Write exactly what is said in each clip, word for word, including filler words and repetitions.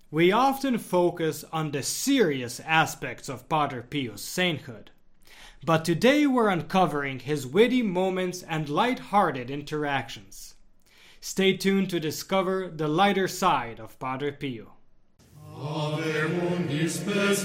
We often focus on the serious aspects of Padre Pio's sainthood, but today we're uncovering his witty moments and light-hearted interactions. Stay tuned to discover the lighter side of Padre Pio. Ave mundi spes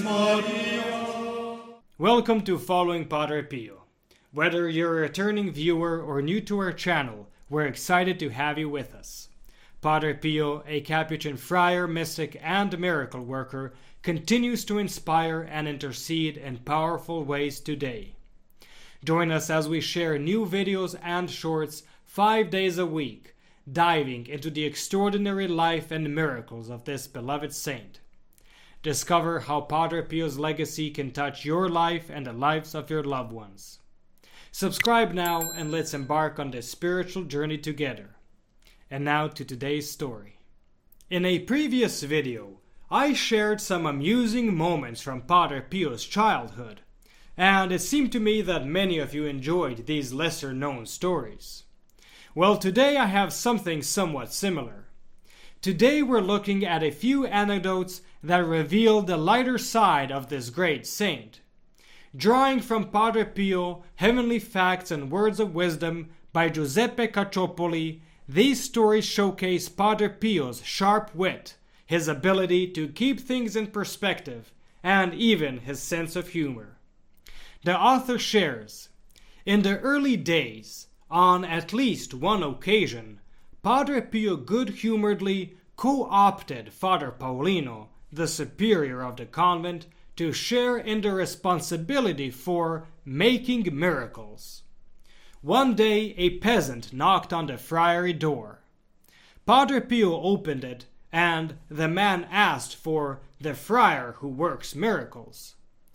Maria. Welcome to Following Padre Pio. Whether you're a returning viewer or new to our channel, we're excited to have you with us. Padre Pio, a Capuchin friar, mystic, and miracle worker, continues to inspire and intercede in powerful ways today. Join us as we share new videos and shorts five days a week, diving into the extraordinary life and miracles of this beloved saint. Discover how Padre Pio's legacy can touch your life and the lives of your loved ones. Subscribe now and let's embark on this spiritual journey together. And now to today's story. In a previous video, I shared some amusing moments from Padre Pio's childhood, and it seemed to me that many of you enjoyed these lesser-known stories. Well, today I have something somewhat similar. Today we're looking at a few anecdotes that reveal the lighter side of this great saint. Drawing from Padre Pio, Heavenly Facts and Words of Wisdom by Giuseppe Cacciopoli, these stories showcase Padre Pio's sharp wit, his ability to keep things in perspective, and even his sense of humor. The author shares, in the early days, on at least one occasion, Padre Pio good-humoredly co-opted Father Paulino, the superior of the convent, to share in the responsibility for making miracles. One day a peasant knocked on the friary door. Padre Pio opened it, and the man asked for the friar who works miracles.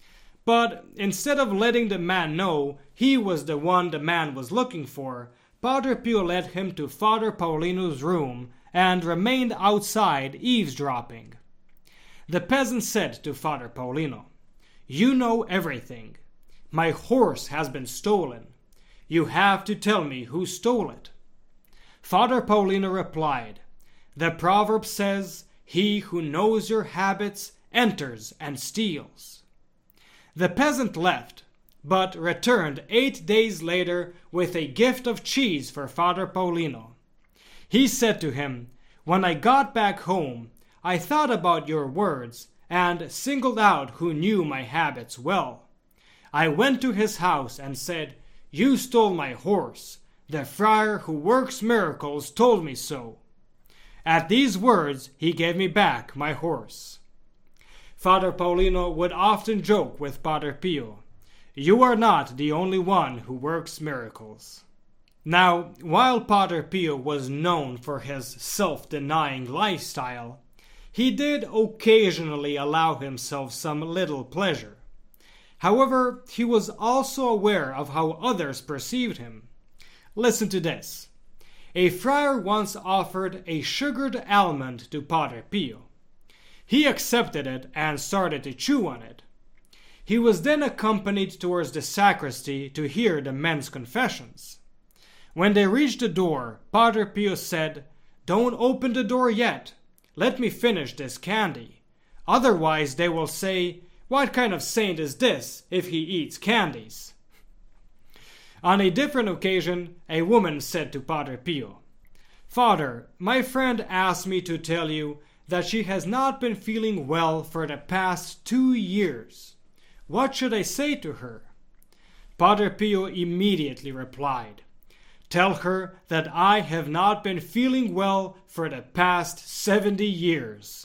But instead of letting the man know he was the one the man was looking for, Padre Pio led him to Father Paulino's room and remained outside eavesdropping. The peasant said to Father Paulino, "You know everything. My horse has been stolen. You have to tell me who stole it." Father Paulino replied, "The proverb says, 'He who knows your habits enters and steals.'" The peasant left, but returned eight days later with a gift of cheese for Father Paulino. He said to him, "When I got back home, I thought about your words and singled out who knew my habits well. I went to his house and said, 'You stole my horse. The friar who works miracles told me so.' At these words, he gave me back my horse." Father Paulino would often joke with Padre Pio, "You are not the only one who works miracles." Now, while Padre Pio was known for his self-denying lifestyle, he did occasionally allow himself some little pleasure. However, he was also aware of how others perceived him. Listen to this. A friar once offered a sugared almond to Padre Pio. He accepted it and started to chew on it. He was then accompanied towards the sacristy to hear the men's confessions. When they reached the door, Padre Pio said, "Don't open the door yet. Let me finish this candy. Otherwise they will say, 'What kind of saint is this if he eats candies?'" On a different occasion, a woman said to Padre Pio, "Father, my friend asked me to tell you that she has not been feeling well for the past two years. What should I say to her?" Padre Pio immediately replied, "Tell her that I have not been feeling well for the past seventy years.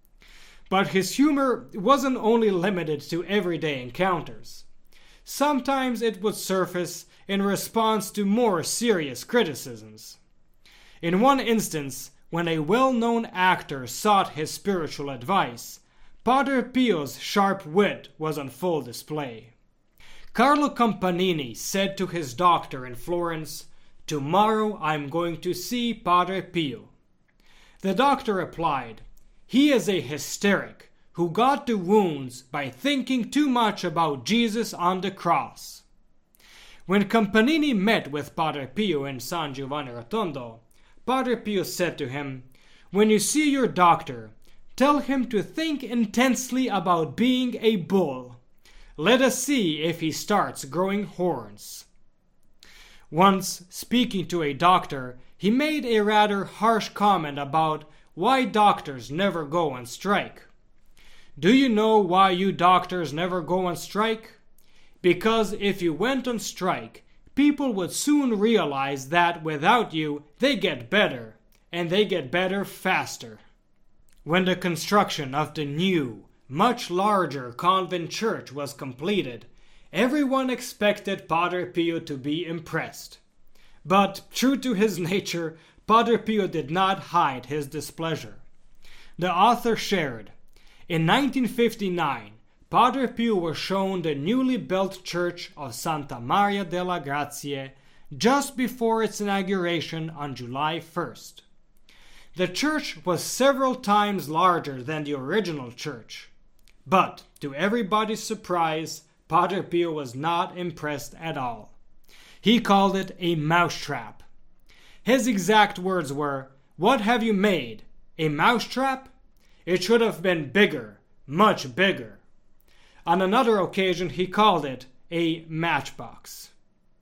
But his humor wasn't only limited to everyday encounters. Sometimes it would surface in response to more serious criticisms. In one instance, when a well-known actor sought his spiritual advice, Padre Pio's sharp wit was on full display. Carlo Campanini said to his doctor in Florence, "Tomorrow I am going to see Padre Pio." The doctor replied, "He is a hysteric who got the wounds by thinking too much about Jesus on the cross." When Campanini met with Padre Pio in San Giovanni Rotondo, Padre Pio said to him, "When you see your doctor, tell him to think intensely about being a bull. Let us see if he starts growing horns. Once, speaking to a doctor, he made a rather harsh comment about why doctors never go on strike. Do you know why you doctors never go on strike? Because if you went on strike, people would soon realize that without you, they get better, and they get better faster. When the construction of the new, much larger convent church was completed, everyone expected Padre Pio to be impressed. But, true to his nature, Padre Pio did not hide his displeasure. The author shared, in nineteen fifty-nine, Padre Pio was shown the newly built church of Santa Maria delle Grazie just before its inauguration on July first. The church was several times larger than the original church. But, to everybody's surprise, Padre Pio was not impressed at all. He called it a mousetrap. His exact words were, "What have you made? A mousetrap? It should have been bigger, much bigger." On another occasion he called it a matchbox.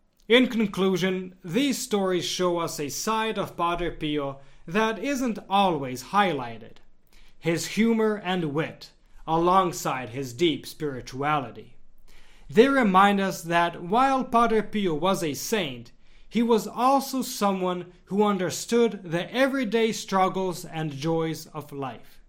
In conclusion, these stories show us a side of Padre Pio that isn't always highlighted. His humor and wit, alongside his deep spirituality. They remind us that while Padre Pio was a saint, he was also someone who understood the everyday struggles and joys of life.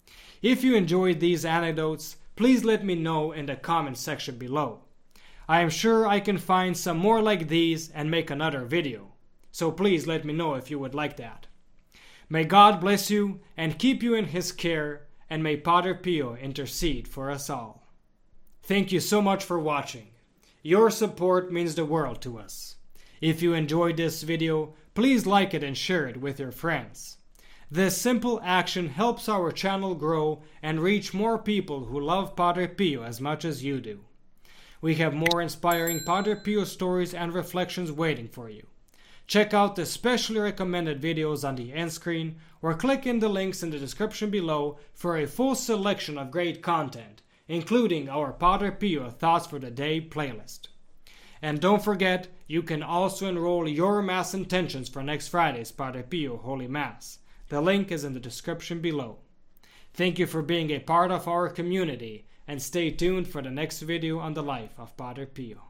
If you enjoyed these anecdotes, please let me know in the comment section below. I am sure I can find some more like these and make another video, so please let me know if you would like that. May God bless you and keep you in His care, and may Padre Pio intercede for us all. Thank you so much for watching. Your support means the world to us. If you enjoyed this video, please like it and share it with your friends. This simple action helps our channel grow and reach more people who love Padre Pio as much as you do. We have more inspiring Padre Pio stories and reflections waiting for you. Check out the specially recommended videos on the end screen or click in the links in the description below for a full selection of great content, including our Padre Pio Thoughts for the Day playlist. And don't forget, you can also enroll your Mass intentions for next Friday's Padre Pio Holy Mass. The link is in the description below. Thank you for being a part of our community, and stay tuned for the next video on the life of Padre Pio.